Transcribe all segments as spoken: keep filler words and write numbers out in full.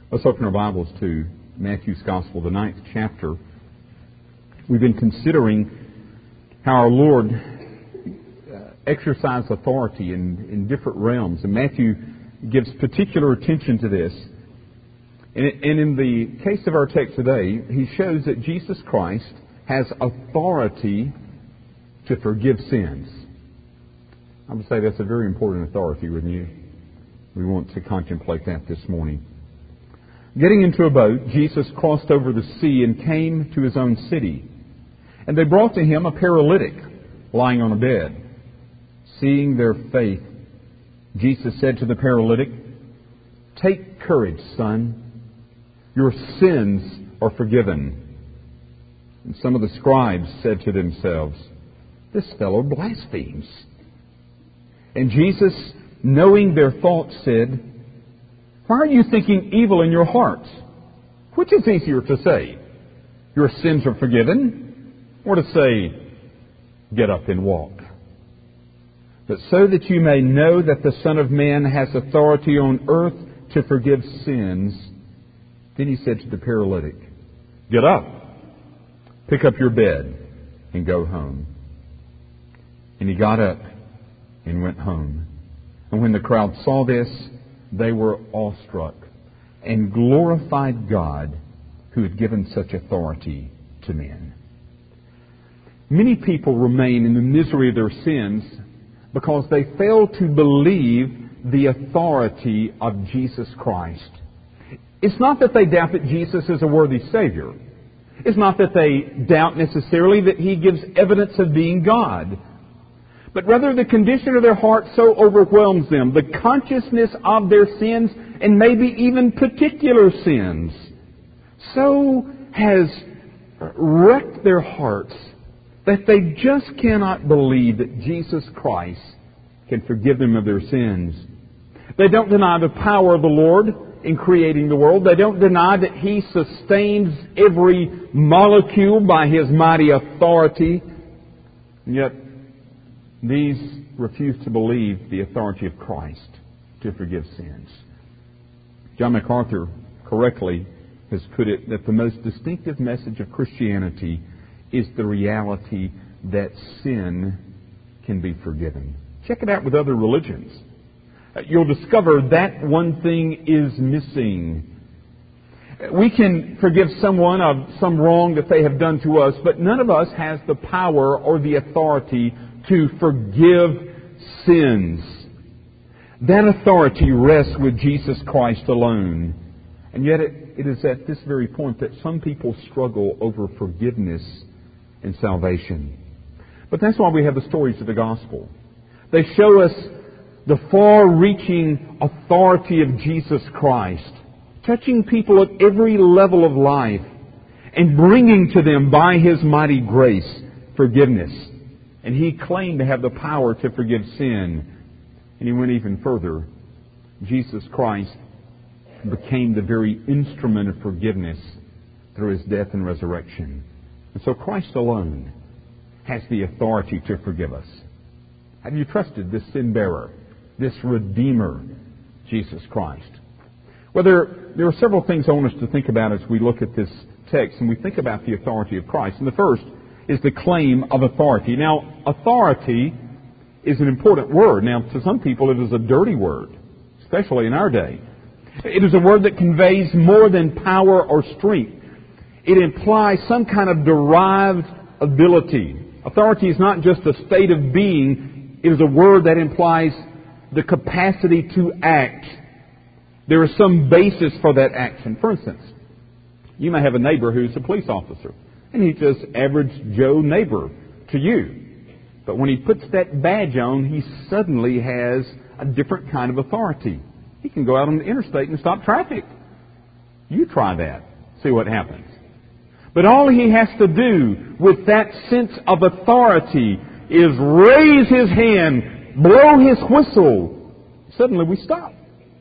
Let's open our Bibles to Matthew's Gospel, the ninth chapter. We've been considering how our Lord exercised authority in, in different realms. And Matthew gives particular attention to this. And, and in the case of our text today, he shows that Jesus Christ has authority to forgive sins. I would say that's a very important authority, wouldn't you? We want to contemplate that this morning. Getting into a boat, Jesus crossed over the sea and came to his own city. And they brought to him a paralytic lying on a bed. Seeing their faith, Jesus said to the paralytic, "Take courage, son. Your sins are forgiven." And some of the scribes said to themselves, "This fellow blasphemes." And Jesus, knowing their thoughts, said, "Why are you thinking evil in your hearts? Which is easier to say, 'Your sins are forgiven,' or to say, 'Get up and walk'? But so that you may know that the Son of Man has authority on earth to forgive sins." Then he said to the paralytic, "Get up, pick up your bed, and go home." And he got up and went home. And when the crowd saw this, they were awestruck and glorified God who had given such authority to men. Many people remain in the misery of their sins because they fail to believe the authority of Jesus Christ. It's not that they doubt that Jesus is a worthy Savior. It's not that they doubt necessarily that He gives evidence of being God. But rather the condition of their heart so overwhelms them, the consciousness of their sins, and maybe even particular sins, so has wrecked their hearts that they just cannot believe that Jesus Christ can forgive them of their sins. They don't deny the power of the Lord in creating the world. They don't deny that He sustains every molecule by His mighty authority. And yet, these refuse to believe the authority of Christ to forgive sins. John MacArthur correctly has put it that the most distinctive message of Christianity is the reality that sin can be forgiven. Check it out with other religions. You'll discover that one thing is missing. We can forgive someone of some wrong that they have done to us, but none of us has the power or the authority to forgive sins. That authority rests with Jesus Christ alone. And yet it, it is at this very point that some people struggle over forgiveness and salvation. But that's why we have the stories of the gospel. They show us the far-reaching authority of Jesus Christ, touching people at every level of life and bringing to them by His mighty grace forgiveness. And He claimed to have the power to forgive sin. And He went even further. Jesus Christ became the very instrument of forgiveness through His death and resurrection. And so Christ alone has the authority to forgive us. Have you trusted this sin bearer, this Redeemer, Jesus Christ? Well, there, there are several things I want us to think about as we look at this text and we think about the authority of Christ. And the first is the claim of authority. Now, authority is an important word. Now, to some people it is a dirty word, especially in our day. It is a word that conveys more than power or strength. It implies some kind of derived ability. Authority is not just a state of being. It is a word that implies the capacity to act. There is some basis for that action. For instance, you may have a neighbor who's a police officer. And he's just average Joe neighbor to you. But when he puts that badge on, he suddenly has a different kind of authority. He can go out on the interstate and stop traffic. You try that. See what happens. But all he has to do with that sense of authority is raise his hand, blow his whistle. Suddenly we stop.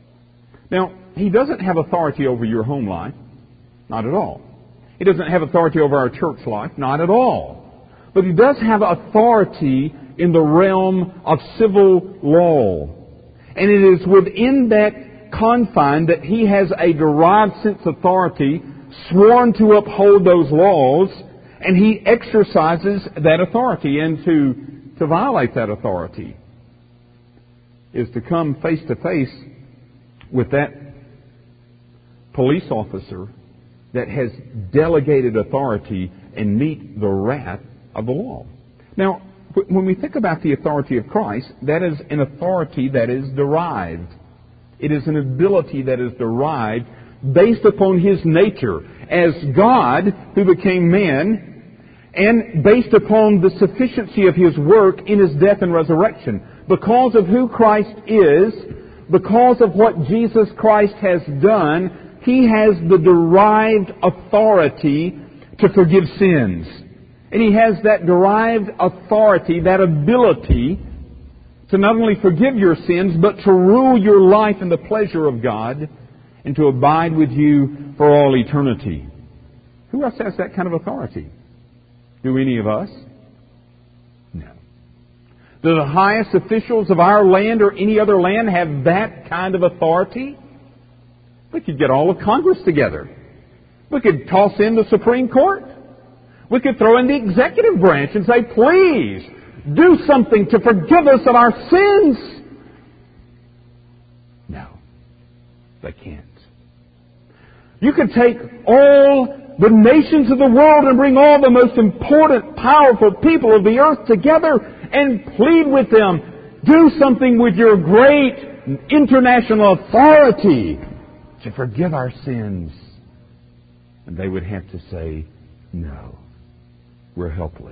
Now, he doesn't have authority over your home life. Not at all. He doesn't have authority over our church life. Not at all. But He does have authority in the realm of civil law. And it is within that confine that he has a derived sense of authority, sworn to uphold those laws, and he exercises that authority. And to, to violate that authority is to come face to face with that police officer that has delegated authority and meet the wrath of the law. Now, when we think about the authority of Christ, that is an authority that is derived. It is an ability that is derived based upon His nature as God who became man, and based upon the sufficiency of His work in His death and resurrection. Because of who Christ is, because of what Jesus Christ has done, He has the derived authority to forgive sins. And He has that derived authority, that ability to not only forgive your sins, but to rule your life in the pleasure of God and to abide with you for all eternity. Who else has that kind of authority? Do any of us? No. Do the highest officials of our land or any other land have that kind of authority? We could get all of Congress together. We could toss in the Supreme Court. We could throw in the executive branch and say, please, do something to forgive us of our sins. No, they can't. You could take all the nations of the world and bring all the most important, powerful people of the earth together and plead with them, do something with your great international authority to forgive our sins. And they would have to say, no, we're helpless.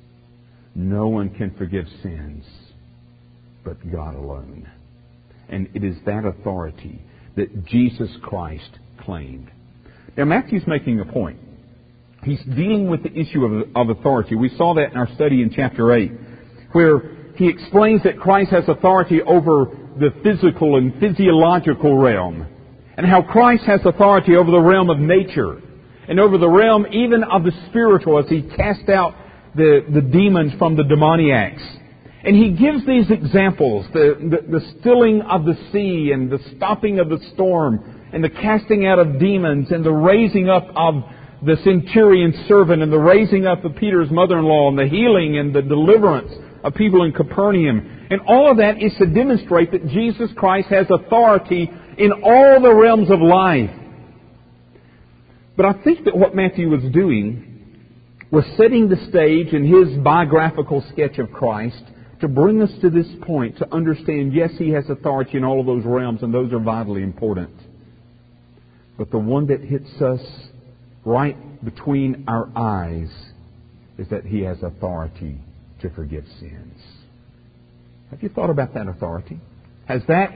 No one can forgive sins but God alone. And it is that authority that Jesus Christ claimed. Now, Matthew's making a point. He's dealing with the issue of, of authority. We saw that in our study in chapter eight, where he explains that Christ has authority over the physical and physiological realm, and how Christ has authority over the realm of nature, and over the realm even of the spiritual, as He cast out the, the demons from the demoniacs. And He gives these examples, the, the, the stilling of the sea, and the stopping of the storm, and the casting out of demons, and the raising up of the centurion's servant, and the raising up of Peter's mother-in-law, and the healing and the deliverance of people in Capernaum. And all of that is to demonstrate that Jesus Christ has authority in all the realms of life. But I think that what Matthew was doing was setting the stage in his biographical sketch of Christ to bring us to this point, to understand, yes, He has authority in all of those realms, and those are vitally important. But the one that hits us right between our eyes is that He has authority to forgive sins. Have you thought about that authority? Has that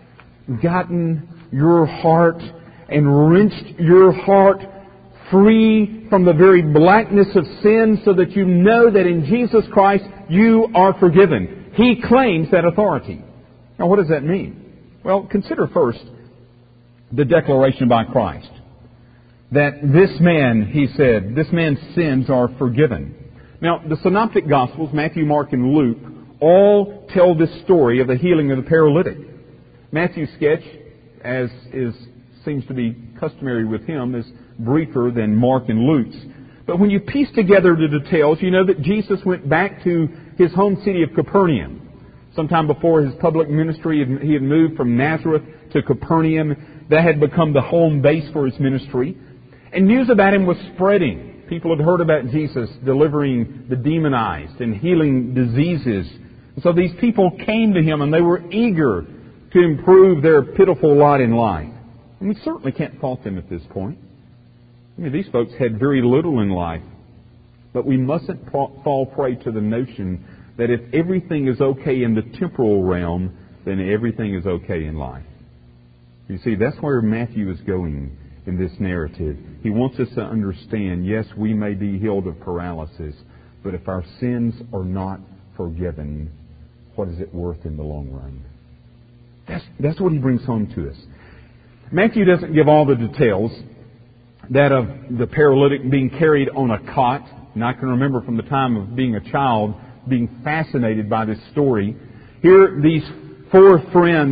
gotten your heart and wrenched your heart free from the very blackness of sin, so that you know that in Jesus Christ you are forgiven? He claims that authority. Now, what does that mean? Well, consider first the declaration by Christ that this man, He said, this man's sins are forgiven. Now, the Synoptic Gospels, Matthew, Mark, and Luke, all tell this story of the healing of the paralytic. Matthew's sketch, as is seems to be customary with him, is briefer than Mark and Luke's. But when you piece together the details, you know that Jesus went back to His home city of Capernaum. Sometime before His public ministry, He had moved from Nazareth to Capernaum. That had become the home base for His ministry. And news about Him was spreading. People had heard about Jesus delivering the demonized and healing diseases. And so these people came to Him, and they were eager to improve their pitiful lot in life. And we certainly can't fault them at this point. I mean, these folks had very little in life. But we mustn't fall prey to the notion that if everything is okay in the temporal realm, then everything is okay in life. You see, that's where Matthew is going in this narrative. He wants us to understand, yes, we may be healed of paralysis, but if our sins are not forgiven, what is it worth in the long run? That's, that's what he brings home to us. Matthew doesn't give all the details, that of the paralytic being carried on a cot. And I can remember from the time of being a child being fascinated by this story. Here, these four friends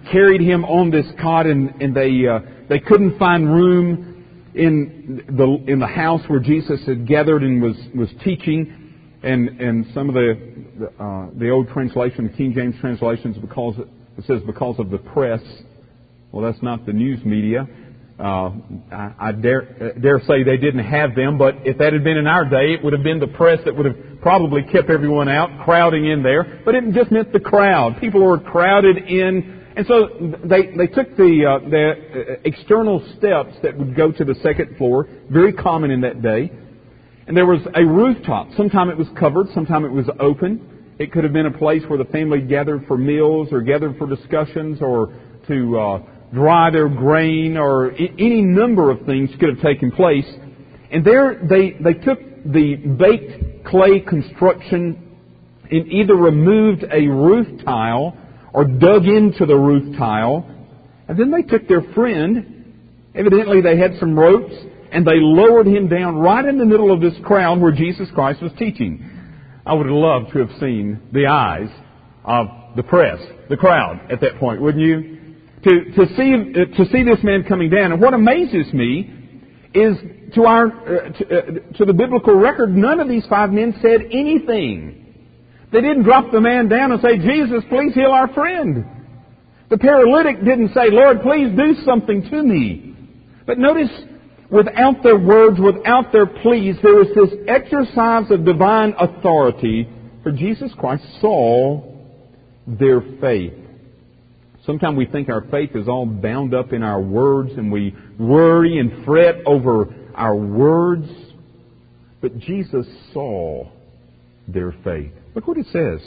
carried him on this cot, and, and they uh, they couldn't find room in the in the house where Jesus had gathered and was, was teaching. And and some of the the, uh, the old translation, the King James translations, because it says because of the press. Well, that's not the news media. Uh, I, I dare dare say they didn't have them, but if that had been in our day, it would have been the press that would have probably kept everyone out, crowding in there. But it just meant the crowd. People were crowded in, and so they they took the uh, the external steps that would go to the second floor, very common in that day. And there was a rooftop. Sometime it was covered, sometime it was open. It could have been a place where the family gathered for meals or gathered for discussions or to uh, dry their grain, or I- any number of things could have taken place. And there they, they took the baked clay construction and either removed a roof tile or dug into the roof tile. And then they took their friend, evidently they had some ropes, and they lowered him down right in the middle of this crowd where Jesus Christ was teaching. I would have loved to have seen the eyes of the press, the crowd at that point, wouldn't you? To, to see to see this man coming down. And what amazes me is to our uh, to, uh, to the biblical record, none of these five men said anything. They didn't drop the man down and say, "Jesus, please heal our friend." The paralytic didn't say, "Lord, please do something to me." But notice, without their words, without their pleas, there was this exercise of divine authority, for Jesus Christ saw their faith. Sometimes we think our faith is all bound up in our words, and we worry and fret over our words. But Jesus saw their faith. Look what it says.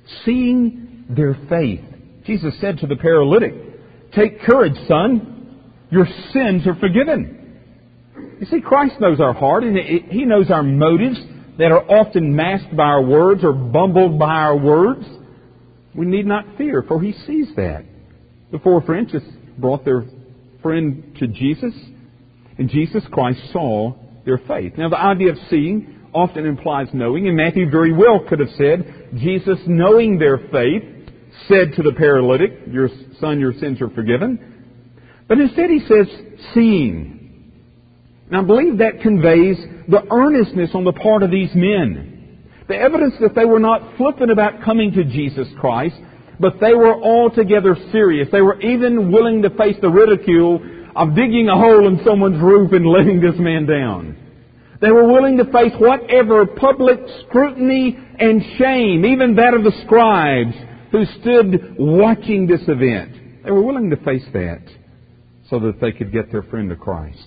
Seeing their faith, Jesus said to the paralytic, "Take courage, son. Your sins are forgiven." You see, Christ knows our heart, and He knows our motives that are often masked by our words or bumbled by our words. We need not fear, for He sees that. The four friends just brought their friend to Jesus, and Jesus Christ saw their faith. Now, the idea of seeing often implies knowing, and Matthew very well could have said, Jesus, knowing their faith, said to the paralytic, "Your son, your sins are forgiven." But instead he says, seeing. And I believe that conveys the earnestness on the part of these men. The evidence that they were not flippant about coming to Jesus Christ, but they were altogether serious. They were even willing to face the ridicule of digging a hole in someone's roof and letting this man down. They were willing to face whatever public scrutiny and shame, even that of the scribes who stood watching this event. They were willing to face that so that they could get their friend to Christ.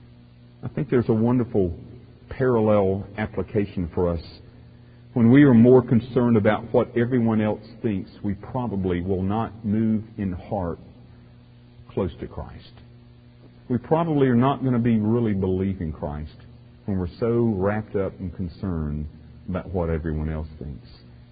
I think there's a wonderful parallel application for us. When we are more concerned about what everyone else thinks, we probably will not move in heart close to Christ. We probably are not going to be really believing Christ when we're so wrapped up and concerned about what everyone else thinks.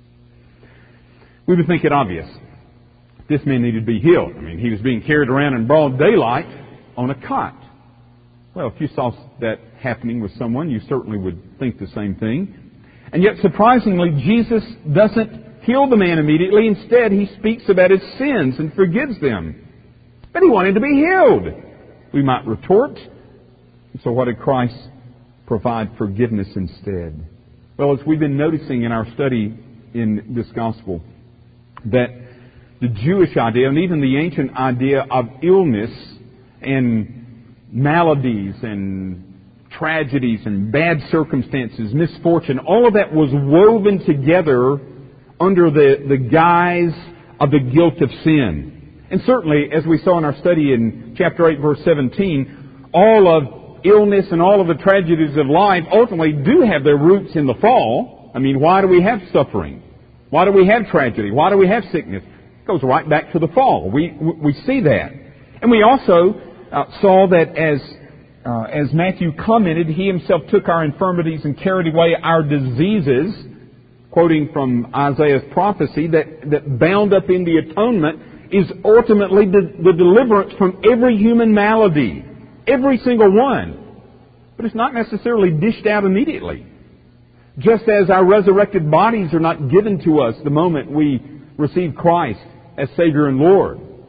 We would think it obvious. This man needed to be healed. I mean, he was being carried around in broad daylight on a cot. Well, if you saw that happening with someone, you certainly would think the same thing. And yet, surprisingly, Jesus doesn't heal the man immediately. Instead, He speaks about his sins and forgives them. But He wanted to be healed. We might retort. So what did Christ provide forgiveness instead? Well, as we've been noticing in our study in this gospel, that the Jewish idea and even the ancient idea of illness and maladies and tragedies and bad circumstances, misfortune, all of that was woven together under the, the guise of the guilt of sin. And certainly, as we saw in our study in chapter eight, verse seventeen, all of illness and all of the tragedies of life ultimately do have their roots in the fall. I mean, why do we have suffering? Why do we have tragedy? Why do we have sickness? It goes right back to the fall. We we see that. And we also uh, saw that as uh, as Matthew commented, He Himself took our infirmities and carried away our diseases, quoting from Isaiah's prophecy, that, that bound up in the atonement is ultimately the, the deliverance from every human malady. Every single one. But it's not necessarily dished out immediately. Just as our resurrected bodies are not given to us the moment we receive Christ as Savior and Lord.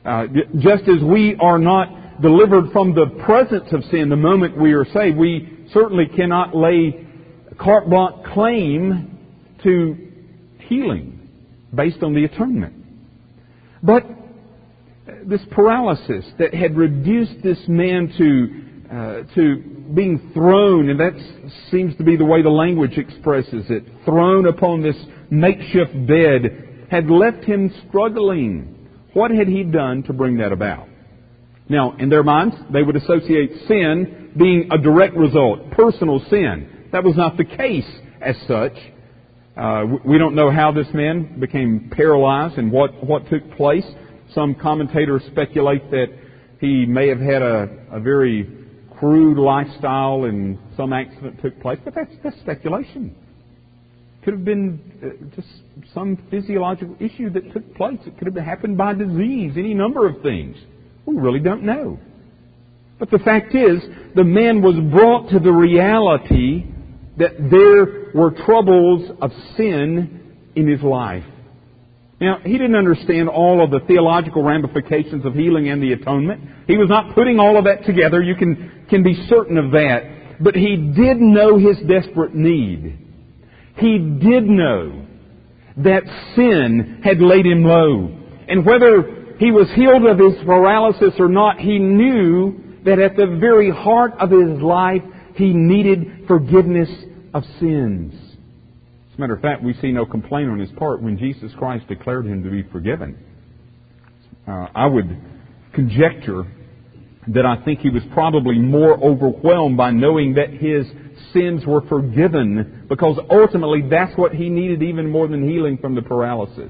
Uh, just as we are not delivered from the presence of sin the moment we are saved, we certainly cannot lay carte blanche claim to healing based on the atonement. But this paralysis that had reduced this man to uh, to being thrown, and that seems to be the way the language expresses it, thrown upon this makeshift bed, had left him struggling. What had he done to bring that about? Now, in their minds, they would associate sin being a direct result, personal sin. That was not the case as such. Uh, we don't know how this man became paralyzed and what, what took place. Some commentators speculate that he may have had a, a very crude lifestyle and some accident took place, but that's, that's speculation. Could have been uh, just some physiological issue that took place. It could have happened by disease, any number of things. We really don't know. But the fact is, the man was brought to the reality that there were troubles of sin in his life. Now, he didn't understand all of the theological ramifications of healing and the atonement. He was not putting all of that together. You can, can be certain of that. But he did know his desperate need. He did know that sin had laid him low. And whether he was healed of his paralysis or not, he knew that at the very heart of his life, he needed forgiveness of sins. As a matter of fact, we see no complaint on his part when Jesus Christ declared him to be forgiven. Uh, I would conjecture that I think he was probably more overwhelmed by knowing that his sins were forgiven, because ultimately that's what he needed even more than healing from the paralysis.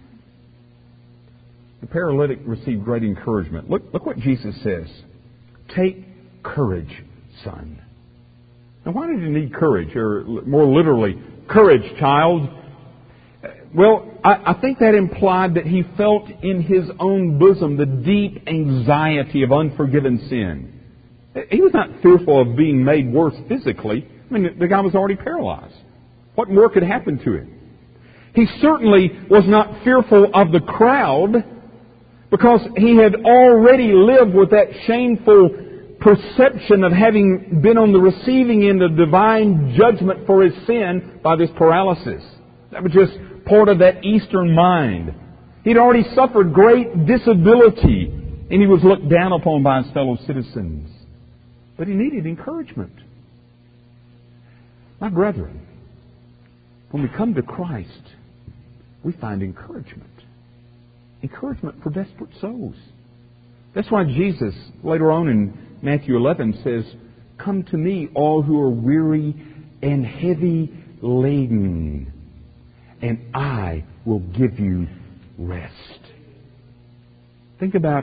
The paralytic received great encouragement. Look, look what Jesus says. Take courage, son. Now, why did he need courage? Or more literally, courage, child. Well, I, I think that implied that he felt in his own bosom the deep anxiety of unforgiven sin. He was not fearful of being made worse physically. I mean, the guy was already paralyzed. What more could happen to him? He certainly was not fearful of the crowd, because he had already lived with that shameful perception of having been on the receiving end of divine judgment for his sin by this paralysis. That was just part of that Eastern mind. He'd already suffered great disability, and he was looked down upon by his fellow citizens. But he needed encouragement. My brethren, when we come to Christ, we find encouragement. Encouragement for desperate souls. That's why Jesus, later on in Matthew eleven, says, "Come to me, all who are weary and heavy laden, and I will give you rest." Think about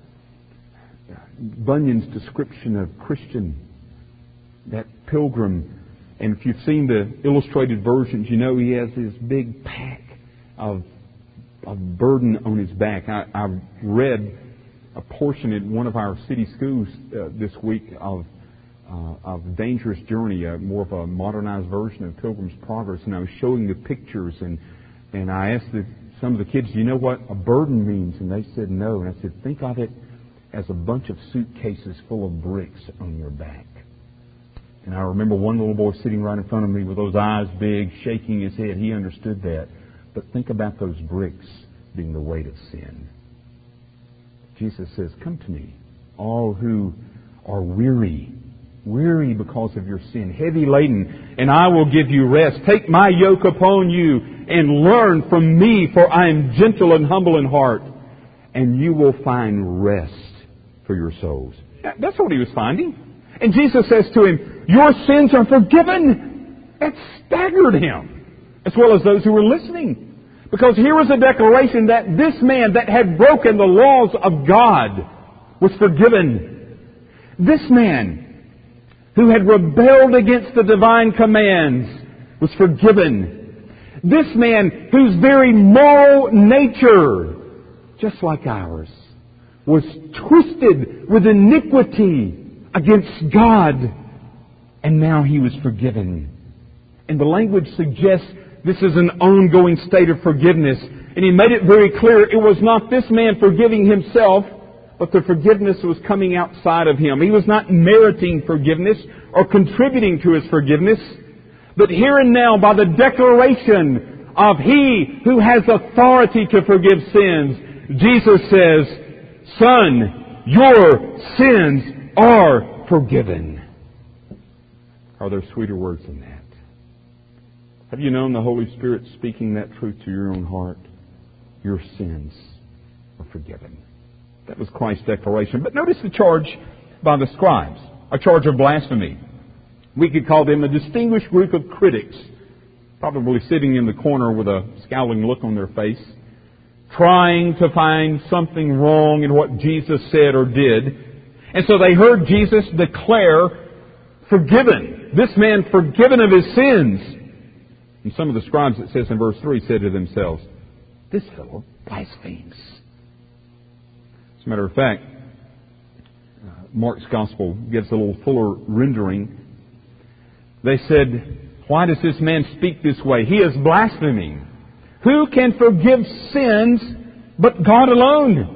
Bunyan's description of Christian, that pilgrim. And if you've seen the illustrated versions, you know he has this big pack of, of burden on his back. I, I read a portion in one of our city schools uh, this week of uh, of Dangerous Journey, uh, more of a modernized version of Pilgrim's Progress, and I was showing the pictures, and and I asked the, some of the kids, "Do you know what a burden means?" And they said no. And I said, "Think of it as a bunch of suitcases full of bricks on your back." And I remember one little boy sitting right in front of me with those eyes big, shaking his head. He understood that. But think about those bricks being the weight of sin. Jesus says, "Come to me, all who are weary, weary because of your sin, heavy laden, and I will give you rest. Take my yoke upon you and learn from me, for I am gentle and humble in heart, and you will find rest for your souls." That's what he was finding. And Jesus says to him, "Your sins are forgiven." That staggered him, as well as those who were listening. Because here was a declaration that this man that had broken the laws of God was forgiven. This man who had rebelled against the divine commands was forgiven. This man whose very moral nature, just like ours, was twisted with iniquity against God, and now he was forgiven. And the language suggests this is an ongoing state of forgiveness. And He made it very clear it was not this man forgiving himself, but the forgiveness was coming outside of him. He was not meriting forgiveness or contributing to his forgiveness. But here and now, by the declaration of He who has authority to forgive sins, Jesus says, "Son, your sins are forgiven." Are there sweeter words than that? Have you known the Holy Spirit speaking that truth to your own heart? Your sins are forgiven. That was Christ's declaration. But notice the charge by the scribes, a charge of blasphemy. We could call them a distinguished group of critics, probably sitting in the corner with a scowling look on their face, trying to find something wrong in what Jesus said or did. And so they heard Jesus declare, "Forgiven. This man forgiven of his sins." And some of the scribes, it says in verse three, said to themselves, "This fellow blasphemes." As a matter of fact, uh, Mark's Gospel gives a little fuller rendering. They said, "Why does this man speak this way? He is blaspheming. Who can forgive sins but God alone?"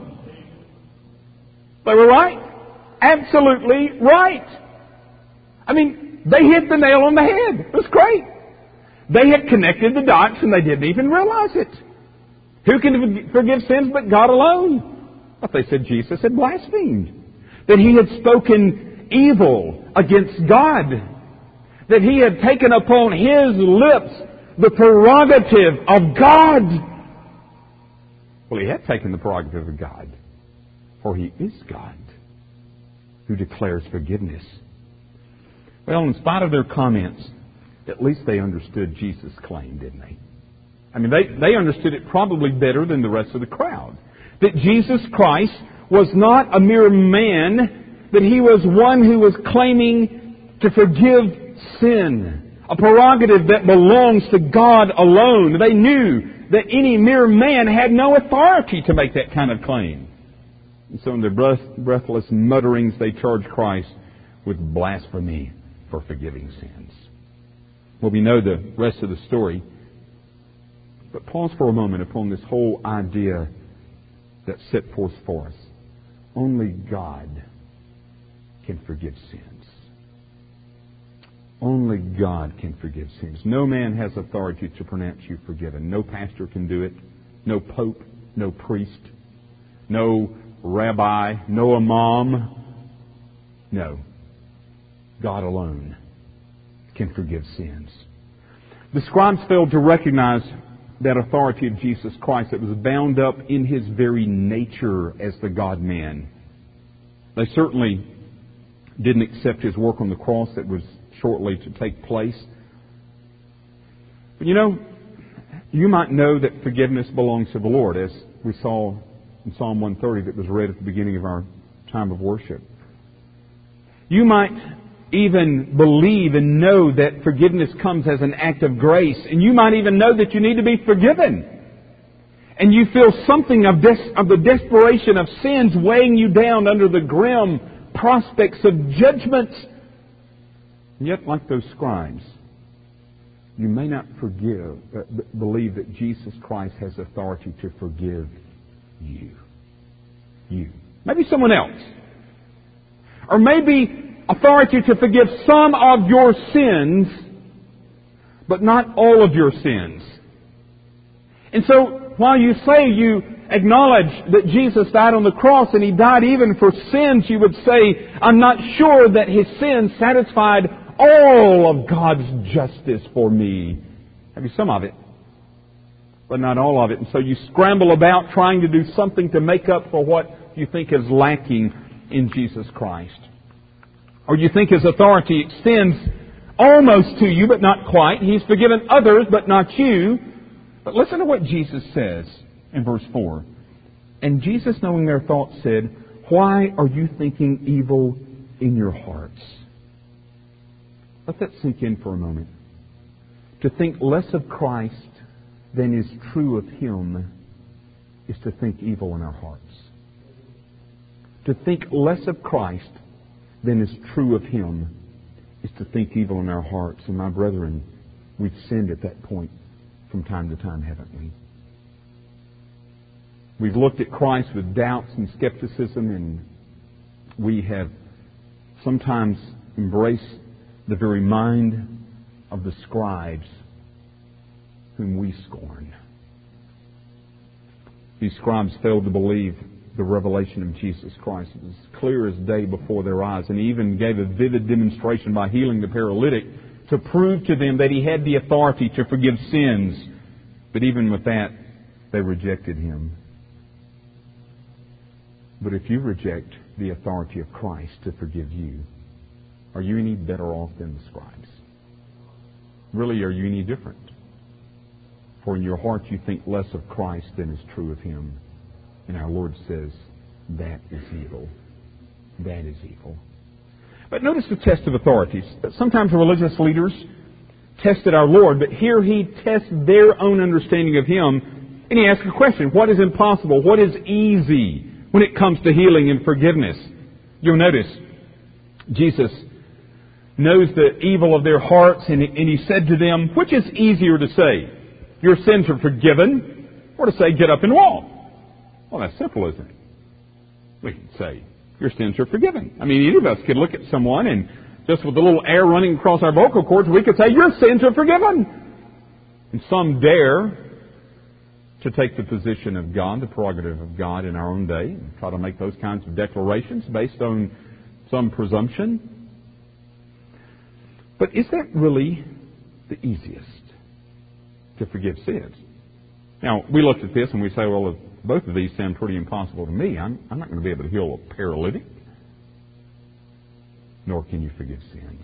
They were right. Absolutely right. I mean, they hit the nail on the head. It was great. They had connected the dots and they didn't even realize it. Who can forgive sins but God alone? But they said Jesus had blasphemed. That He had spoken evil against God. That He had taken upon His lips the prerogative of God. Well, He had taken the prerogative of God. For He is God who declares forgiveness. Well, in spite of their comments, at least they understood Jesus' claim, didn't they? I mean, they, they understood it probably better than the rest of the crowd. That Jesus Christ was not a mere man, that He was one who was claiming to forgive sin. A prerogative that belongs to God alone. They knew that any mere man had no authority to make that kind of claim. And so in their breath, breathless mutterings, they charged Christ with blasphemy for forgiving sins. Well, we know the rest of the story. But pause for a moment upon this whole idea that's set forth for us. Only God can forgive sins. Only God can forgive sins. No man has authority to pronounce you forgiven. No pastor can do it. No pope. No priest. No rabbi. No imam. No. God alone can forgive sins. The scribes failed to recognize that authority of Jesus Christ that was bound up in His very nature as the God-man. They certainly didn't accept His work on the cross that was shortly to take place. But you know, you might know that forgiveness belongs to the Lord, as we saw in Psalm one thirty that was read at the beginning of our time of worship. You might even believe and know that forgiveness comes as an act of grace. And you might even know that you need to be forgiven. And you feel something of, des- of the desperation of sins weighing you down under the grim prospects of judgment. And yet, like those scribes, you may not forgive, uh, believe that Jesus Christ has authority to forgive you. You. Maybe someone else. Or maybe authority to forgive some of your sins, but not all of your sins. And so, while you say you acknowledge that Jesus died on the cross and He died even for sins, you would say, I'm not sure that His sins satisfied all of God's justice for me. Maybe some of it, but not all of it. And so you scramble about trying to do something to make up for what you think is lacking in Jesus Christ. Or you think His authority extends almost to you, but not quite. He's forgiven others, but not you. But listen to what Jesus says in verse four. And Jesus, knowing their thoughts, said, "Why are you thinking evil in your hearts?" Let that sink in for a moment. To think less of Christ than is true of Him is to think evil in our hearts. To think less of Christ than is true of Him is to think evil in our hearts. And my brethren, we've sinned at that point from time to time, haven't we? We've looked at Christ with doubts and skepticism, and we have sometimes embraced the very mind of the scribes whom we scorn. These scribes failed to believe the revelation of Jesus Christ. It was clear as day before their eyes, and he even gave a vivid demonstration by healing the paralytic to prove to them that he had the authority to forgive sins. But even with that, they rejected him. But if you reject the authority of Christ to forgive you, are you any better off than the scribes? Really, are you any different? For in your heart you think less of Christ than is true of him. And our Lord says, that is evil. That is evil. But notice the test of authorities. Sometimes religious leaders tested our Lord, but here he tests their own understanding of him, and he asks a question. What is impossible? What is easy when it comes to healing and forgiveness? You'll notice Jesus knows the evil of their hearts, and he said to them, which is easier to say? Your sins are forgiven, or to say, get up and walk? Well, that's simple, isn't it? We can say, your sins are forgiven. I mean, any of us could look at someone and just with a little air running across our vocal cords, we could say, your sins are forgiven. And some dare to take the position of God, the prerogative of God in our own day, and try to make those kinds of declarations based on some presumption. But is that really the easiest? To forgive sins. Now, we looked at this and we say, well, if both of these sound pretty impossible to me, I'm, I'm not going to be able to heal a paralytic. Nor can you forgive sins.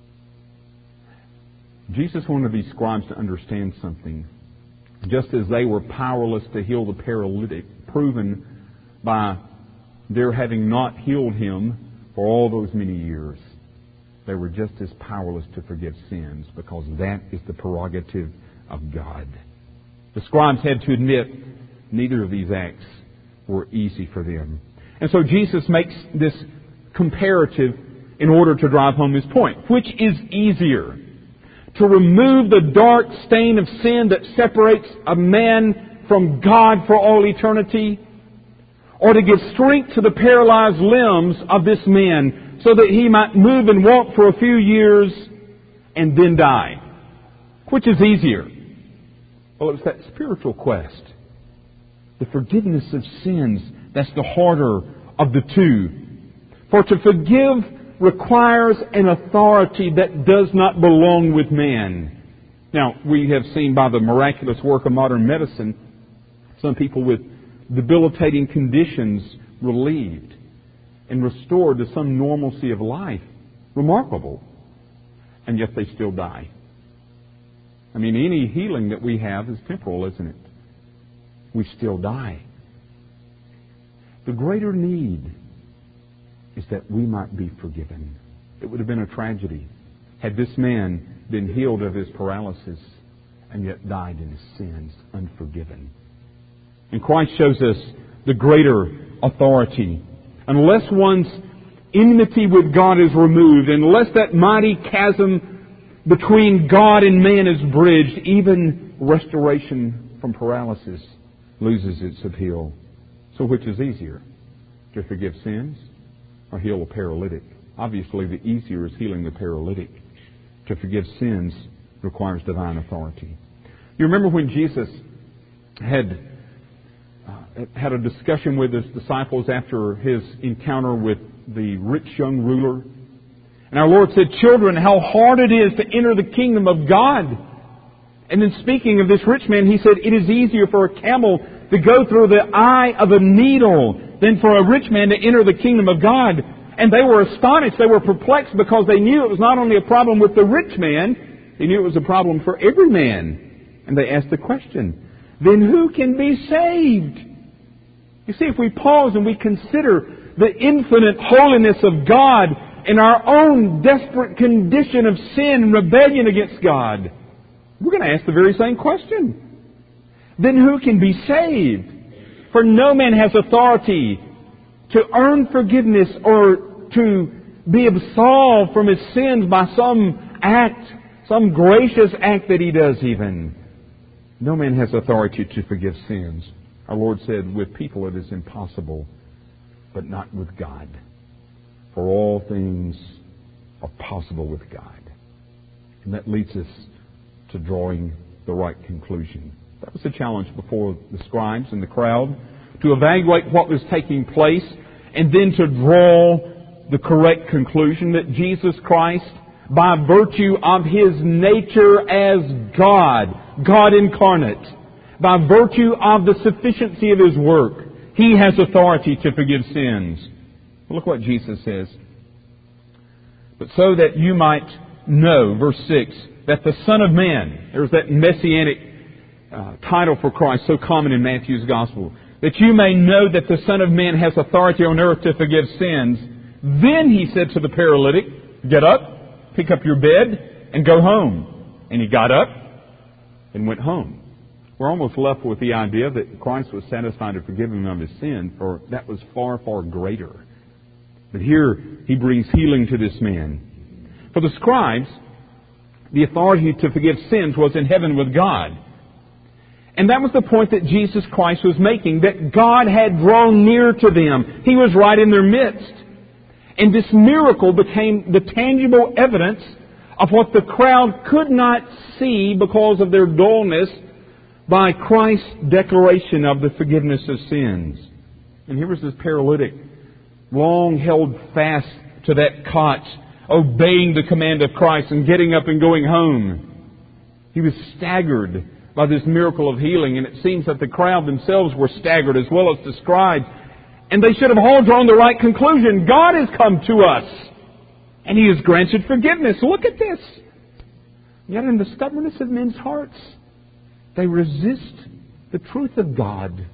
Jesus wanted these scribes to understand something. Just as they were powerless to heal the paralytic, proven by their having not healed him for all those many years, they were just as powerless to forgive sins, because that is the prerogative of God. The scribes had to admit neither of these acts were easy for them. And so Jesus makes this comparative in order to drive home his point. Which is easier? To remove the dark stain of sin that separates a man from God for all eternity? Or to give strength to the paralyzed limbs of this man so that he might move and walk for a few years and then die? Which is easier? Well, it's that spiritual quest. The forgiveness of sins, that's the harder of the two. For to forgive requires an authority that does not belong with man. Now, we have seen by the miraculous work of modern medicine, some people with debilitating conditions relieved and restored to some normalcy of life. Remarkable. And yet they still die. I mean, any healing that we have is temporal, isn't it? We still die. The greater need is that we might be forgiven. It would have been a tragedy had this man been healed of his paralysis and yet died in his sins, unforgiven. And Christ shows us the greater authority. Unless one's enmity with God is removed, unless that mighty chasm between God and man is bridged, even restoration from paralysis loses its appeal. So which is easier? To forgive sins or heal a paralytic? Obviously the easier is healing the paralytic. To forgive sins requires divine authority. You remember when Jesus had uh, had a discussion with his disciples after his encounter with the rich young ruler? And our Lord said, children, how hard it is to enter the kingdom of God. And then speaking of this rich man, he said, it is easier for a camel to go through the eye of a needle than for a rich man to enter the kingdom of God. And they were astonished. They were perplexed because they knew it was not only a problem with the rich man, they knew it was a problem for every man. And they asked the question, then who can be saved? You see, if we pause and we consider the infinite holiness of God and our own desperate condition of sin and rebellion against God, we're going to ask the very same question. Then who can be saved? For no man has authority to earn forgiveness or to be absolved from his sins by some act, some gracious act that he does even. No man has authority to forgive sins. Our Lord said, with people it is impossible, but not with God. For all things are possible with God. And that leads us to drawing the right conclusion. That was the challenge before the scribes and the crowd, to evaluate what was taking place and then to draw the correct conclusion that Jesus Christ, by virtue of His nature as God, God incarnate, by virtue of the sufficiency of His work, He has authority to forgive sins. Look what Jesus says. But so that you might know, verse six, that the Son of Man, there's that messianic uh, title for Christ so common in Matthew's Gospel, that you may know that the Son of Man has authority on earth to forgive sins. Then He said to the paralytic, get up, pick up your bed, and go home. And he got up and went home. We're almost left with the idea that Christ was satisfied to forgive him of his sin, for that was far, far greater. But here He brings healing to this man. For the scribes, the authority to forgive sins was in heaven with God. And that was the point that Jesus Christ was making, that God had drawn near to them. He was right in their midst. And this miracle became the tangible evidence of what the crowd could not see because of their dullness by Christ's declaration of the forgiveness of sins. And here was this paralytic, long held fast to that cot, obeying the command of Christ and getting up and going home. He was staggered by this miracle of healing, and it seems that the crowd themselves were staggered as well as the scribes. And they should have all drawn the right conclusion. God has come to us, and He has granted forgiveness. Look at this. Yet in the stubbornness of men's hearts, they resist the truth of God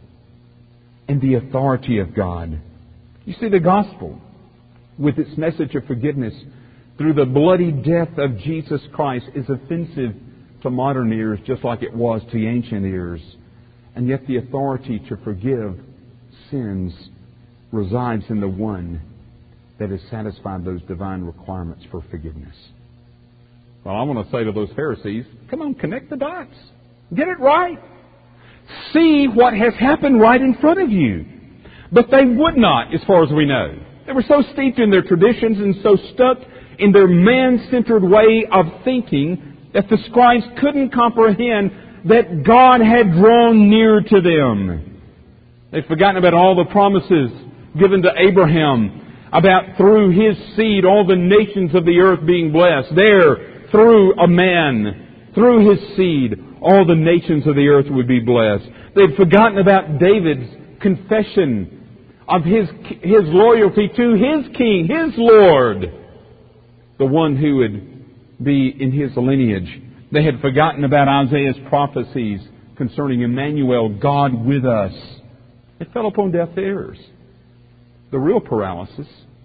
and the authority of God. You see, the gospel, with its message of forgiveness through the bloody death of Jesus Christ, is offensive to modern ears just like it was to the ancient ears. And yet the authority to forgive sins resides in the one that has satisfied those divine requirements for forgiveness. Well, I want to say to those Pharisees, come on, connect the dots. Get it right. See what has happened right in front of you. But they would not, as far as we know. They were so steeped in their traditions and so stuck in their man-centered way of thinking that the scribes couldn't comprehend that God had drawn near to them. They'd forgotten about all the promises given to Abraham, about through his seed all the nations of the earth being blessed. There, through a man, through his seed, all the nations of the earth would be blessed. They'd forgotten about David's confession of his, his loyalty to his king, his Lord, the one who would be in his lineage. They had forgotten about Isaiah's prophecies concerning Emmanuel, God with us. It fell upon deaf ears. The real paralysis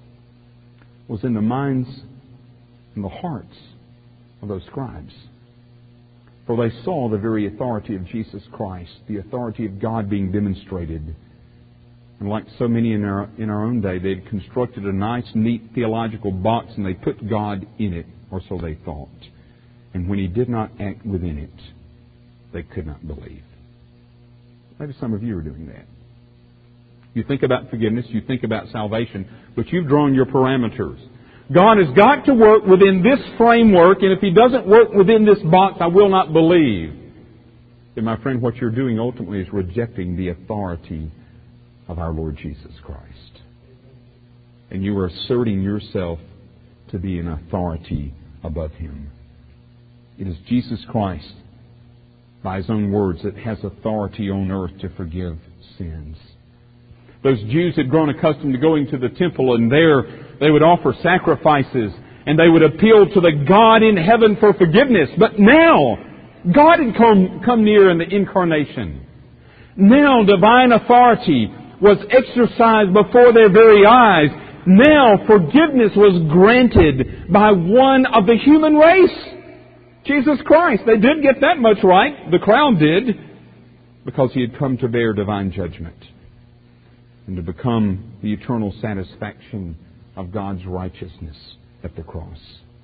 was in the minds and the hearts of those scribes. For they saw the very authority of Jesus Christ, the authority of God being demonstrated. And like so many in our, in our own day, they'd constructed a nice, neat theological box and they put God in it, or so they thought. And when He did not act within it, they could not believe. Maybe some of you are doing that. You think about forgiveness, you think about salvation, but you've drawn your parameters. God has got to work within this framework, and if He doesn't work within this box, I will not believe. Then, my friend, what you're doing ultimately is rejecting the authority of our Lord Jesus Christ. And you are asserting yourself to be an authority above Him. It is Jesus Christ, by His own words, that has authority on earth to forgive sins. Those Jews had grown accustomed to going to the temple, and there they would offer sacrifices, and they would appeal to the God in heaven for forgiveness. But now, God had come, come near in the incarnation. Now divine authority was exercised before their very eyes. Now forgiveness was granted by one of the human race, Jesus Christ. They did get that much right. The crowd did, because He had come to bear divine judgment and to become the eternal satisfaction of God's righteousness at the cross.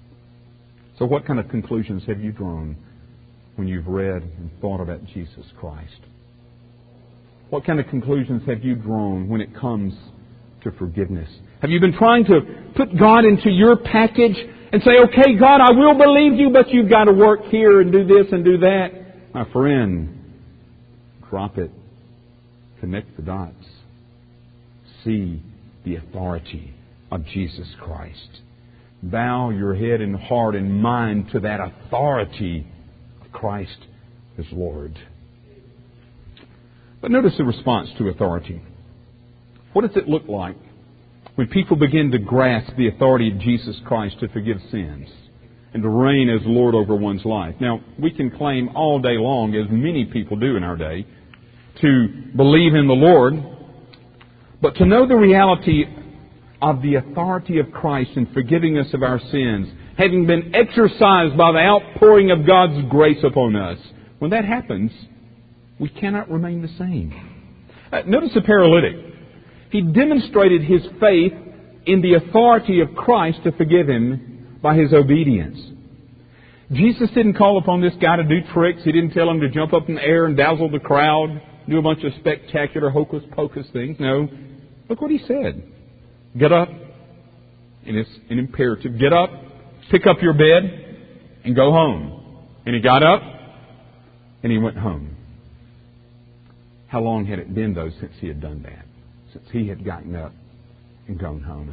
So what kind of conclusions have you drawn when you've read and thought about Jesus Christ? What kind of conclusions have you drawn when it comes to forgiveness? Have you been trying to put God into your package and say, okay, God, I will believe you, but you've got to work here and do this and do that? My friend, drop it. Connect the dots. See the authority of Jesus Christ. Bow your head and heart and mind to that authority of Christ as Lord. But notice the response to authority. What does it look like when people begin to grasp the authority of Jesus Christ to forgive sins and to reign as Lord over one's life? Now, we can claim all day long, as many people do in our day, to believe in the Lord, but to know the reality of the authority of Christ in forgiving us of our sins, having been exercised by the outpouring of God's grace upon us, when that happens, we cannot remain the same. Uh, notice the paralytic. He demonstrated his faith in the authority of Christ to forgive him by his obedience. Jesus didn't call upon this guy to do tricks. He didn't tell him to jump up in the air and dazzle the crowd, do a bunch of spectacular hocus-pocus things. No. Look what he said. Get up. And it's an imperative. Get up, pick up your bed, and go home. And he got up, and he went home. How long had it been, though, since he had done that? Since he had gotten up and gone home?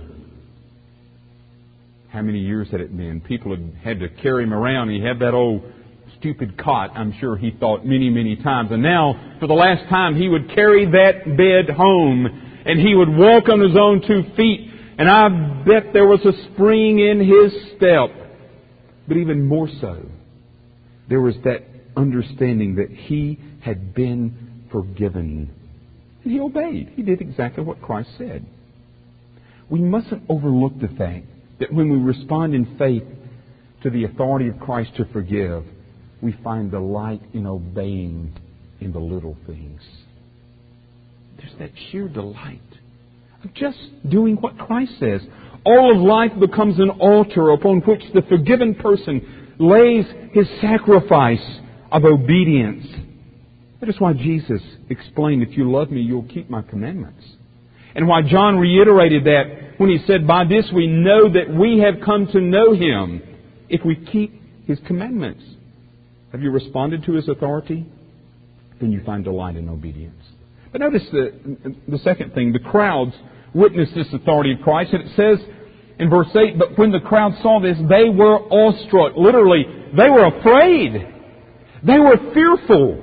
How many years had it been? People had had to carry him around. He had that old stupid cot, I'm sure he thought, many, many times. And now, for the last time, he would carry that bed home, and he would walk on his own two feet. And I bet there was a spring in his step. But even more so, there was that understanding that he had been forgiven. And he obeyed. He did exactly what Christ said. We mustn't overlook the fact that when we respond in faith to the authority of Christ to forgive, we find delight in obeying in the little things. There's that sheer delight of just doing what Christ says. All of life becomes an altar upon which the forgiven person lays his sacrifice of obedience. That is why Jesus explained, if you love me, you'll keep my commandments. And why John reiterated that when he said, by this we know that we have come to know him, if we keep his commandments. Have you responded to his authority? Then you find delight in obedience. But notice the, the second thing. The crowds witnessed this authority of Christ. And it says in verse eight, but when the crowd saw this, they were awestruck. Literally, they were afraid. They were fearful.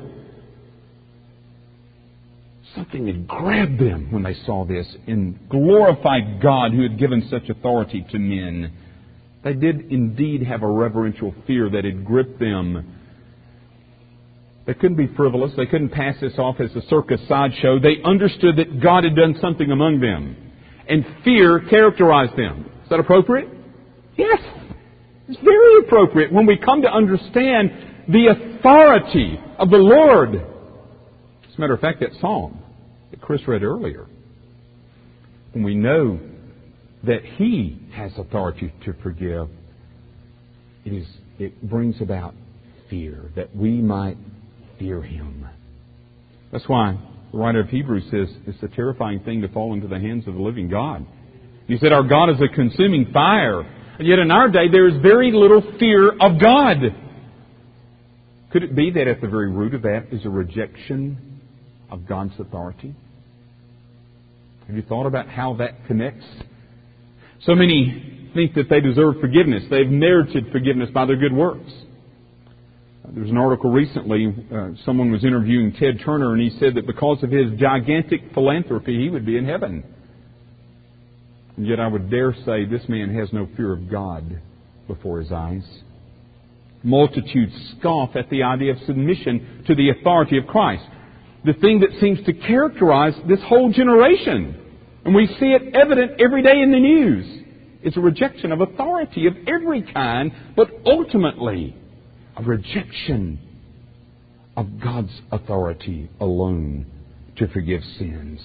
Something had grabbed them when they saw this and glorified God who had given such authority to men. They did indeed have a reverential fear that had gripped them. They couldn't be frivolous. They couldn't pass this off as a circus sideshow. They understood that God had done something among them. And fear characterized them. Is that appropriate? Yes. It's very appropriate when we come to understand the authority of the Lord. As a matter of fact, that psalm that Chris read earlier, when we know that He has authority to forgive, it, is, it brings about fear, that we might fear Him. That's why the writer of Hebrews says it's a terrifying thing to fall into the hands of the living God. He said our God is a consuming fire. And yet in our day there is very little fear of God. Could it be that at the very root of that is a rejection of God's authority? Have you thought about how that connects? So many think that they deserve forgiveness. They've merited forgiveness by their good works. There was an article recently, uh, someone was interviewing Ted Turner, and he said that because of his gigantic philanthropy, he would be in heaven. And yet I would dare say this man has no fear of God before his eyes. Multitudes scoff at the idea of submission to the authority of Christ. The thing that seems to characterize this whole generation, and we see it evident every day in the news, is a rejection of authority of every kind, but ultimately a rejection of God's authority alone to forgive sins.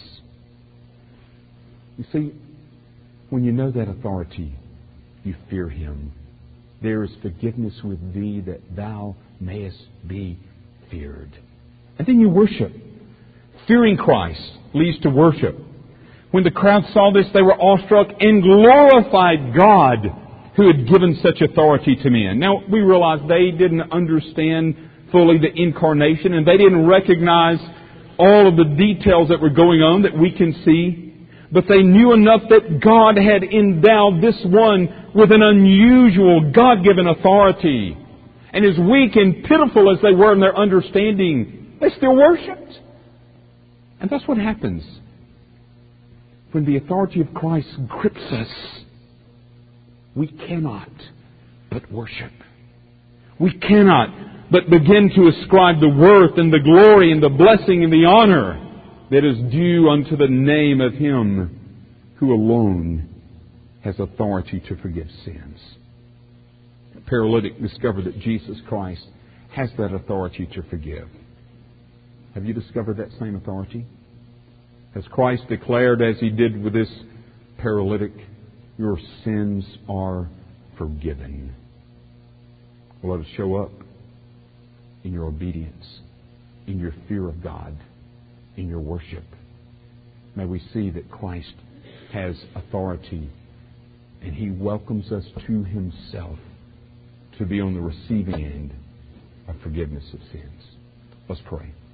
You see, when you know that authority, you fear Him. There is forgiveness with thee that thou mayest be feared. And then you worship. Fearing Christ leads to worship. When the crowd saw this, they were awestruck and glorified God who had given such authority to men. Now, we realize they didn't understand fully the incarnation, and they didn't recognize all of the details that were going on that we can see. But they knew enough that God had endowed this one with an unusual God-given authority. And as weak and pitiful as they were in their understanding, they still worshipped. And that's what happens when the authority of Christ grips us. We cannot but worship. We cannot but begin to ascribe the worth and the glory and the blessing and the honor that is due unto the name of Him who alone has authority to forgive sins. The paralytic discovered that Jesus Christ has that authority to forgive. Have you discovered that same authority? Has Christ declared, as He did with this paralytic, your sins are forgiven? Well, let it show up in your obedience, in your fear of God, in your worship. May we see that Christ has authority, and He welcomes us to Himself to be on the receiving end of forgiveness of sins. Let's pray.